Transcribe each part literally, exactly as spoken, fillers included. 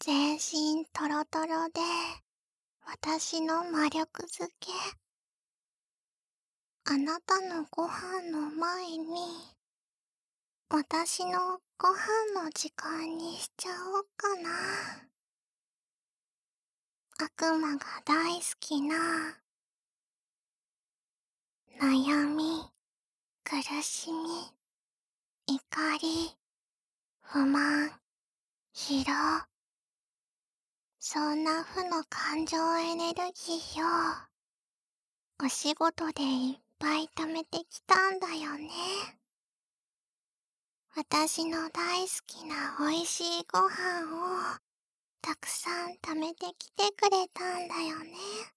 全身トロトロで私の魔力づけ。あなたのご飯の前に私のご飯の時間にしちゃおうかな。悪魔が大好きな悩み、苦しみ、怒り、不満、疲労、そんな負の感情エネルギーをお仕事でいっぱい貯めてきたんだよね。私の大好きな美味しいご飯をたくさん貯めてきてくれたんだよね。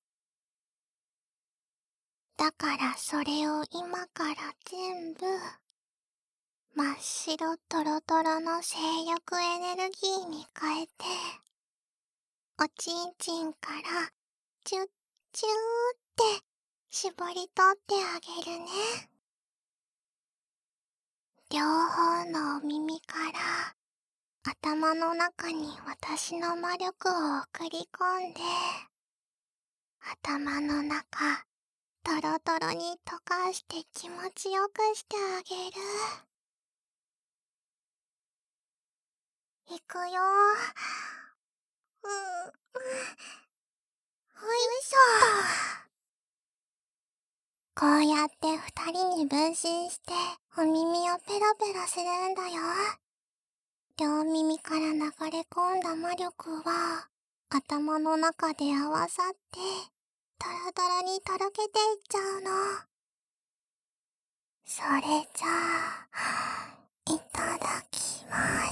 だからそれを今から全部真っ白トロトロの性欲エネルギーに変えて、おちんちんからチュッチューって絞り取ってあげるね。両方のお耳から頭の中に私の魔力を送り込んで、頭の中トロトロに溶かして気持ちよくしてあげる。いくよ。うー、ほいしょ。こうやって二人に分身してお耳をペロペロするんだよ。両耳から流れ込んだ魔力は頭の中で合わさってトロトロにとろけていっちゃうの。それじゃあいただきます。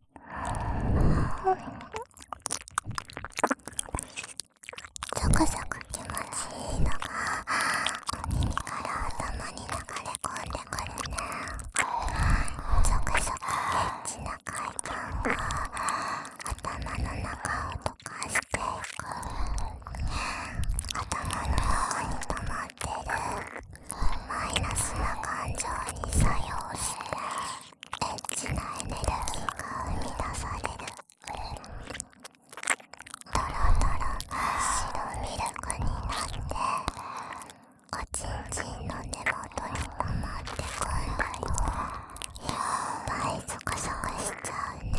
ゾクゾク気持ちいいのがお耳から頭に流れ込んでくるね。ゾクゾクエッチな快感が頭の中を溶かしていく。頭の中に溜まってるマイナスな感情に作用してエッチなエネルギーが生み出される。トロトロ真っ白ミルクになっておちんちんの根元に溜まってくんだよ。いっぱいゾクゾクしちゃうね。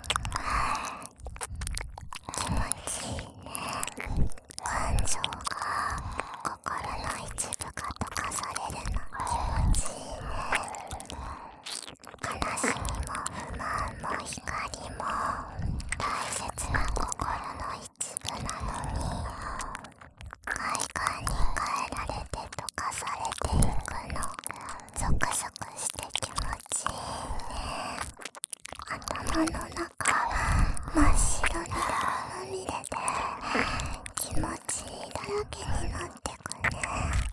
気持ちいいね。感情が心の一部が溶かされるの気持ちいいね。悲しみも不満も怒りも大切な心の一部なのに快感に変えられて溶かされていくの。ゾクゾクして気持ちいいね。頭の中真っ白にまみれで気持ちいいだらけになってくね。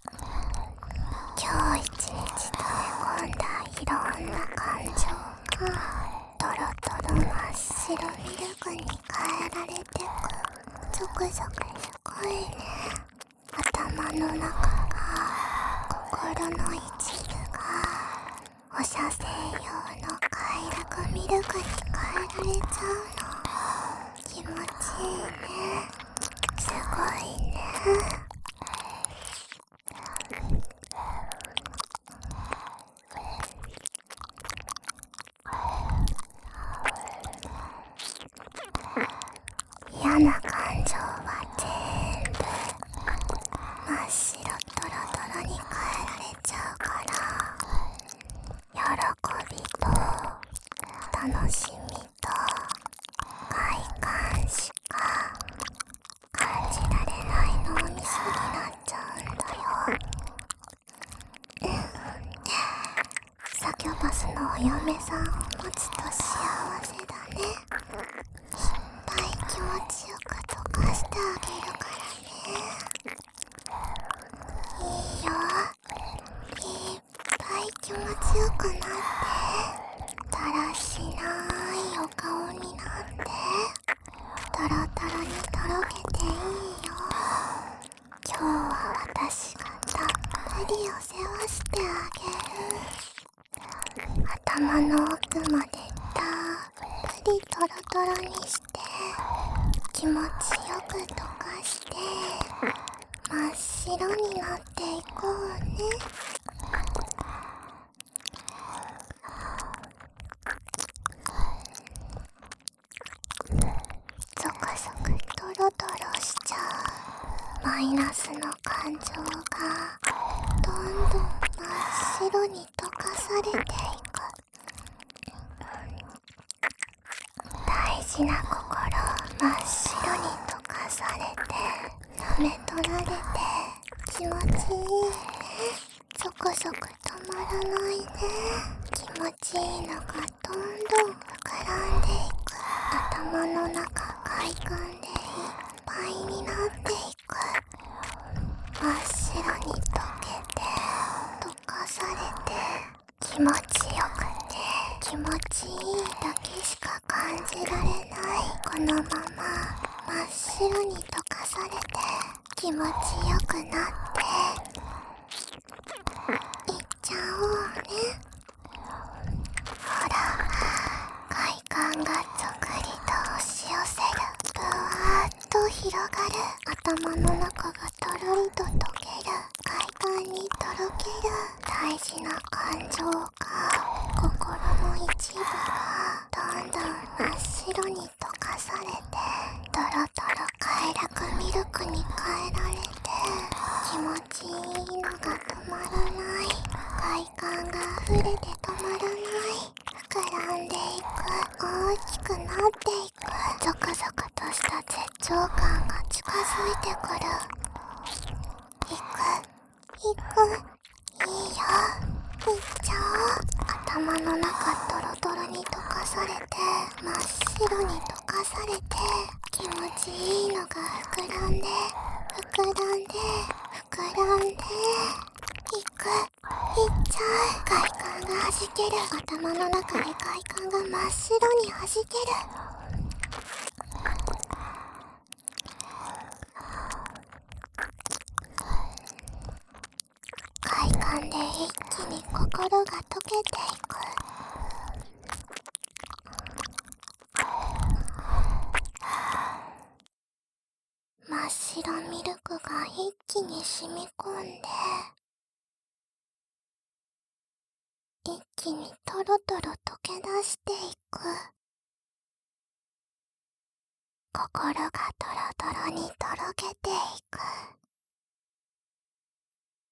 今日一日溜め込んだいろんな感情がトロトロ真っ白ミルクに変えられてく。ゾクゾクすごいね。頭の中が心の一部が放射線用の快楽ミルクに変えられちゃうの。気持ちいいね。すごいね。嫌な感情は全部真っ白トロトロに変えられちゃうから、喜びと楽しみと快感しか感じられない脳みそになっちゃうんだよ。サキョバスのお嫁さんを持つと幸せだね。いっぱい気持ちよく溶かしてあげるからね。いいよ。いっぱい気持ちよくなってだらしないお顔になってトロトロにとろけていいよ。今日は私がたっぷりお世話してあげる。頭の奥までたっぷりトロトロにして気持ちよく溶かして真っ白になっていこうね。ゾクゾクトロトロしちゃうマイナスの感情がどんどん真っ白に溶かされていく。大事な心真っ白に溶かされて舐め取られて気持ちいいね。ゾクゾク止まらないね。気持ちいいのがどんどん膨らんでいく。頭の中快感でいっぱいになっていく。真っ白に溶けて溶かされて気持ちよくて気持ちいいだけしか感じられない。このまま真っ白に溶かされて気持ちよくなっていっちゃおうね。ほら、快感がぞくりと押し寄せる。ぶわーっと広がる。頭の中がとろりと溶ける。快感にとろける。大事な感情が心の一部がどんどん真っ白に溶かされてとろとろ快楽ミルクに変えられて気持ちいいのが止まらない。快感が溢れて止まらない。膨らんでいく。大きくなっていく。ゾクゾクとした絶頂感が近づいてくる。いくいくいいよ。いっちゃおう。頭の中トロトロに溶かされて真っ白に溶かされて気持ちいいのが膨らんで膨らんで膨らんでいく。いっちゃう。快感がはじける。頭の中で快感が真っ白にはじける。快感で一気に心が溶けていく。真っ白ミルクが一気に染み込んで一気にトロトロ溶け出していく。心がトロトロにとろけていく。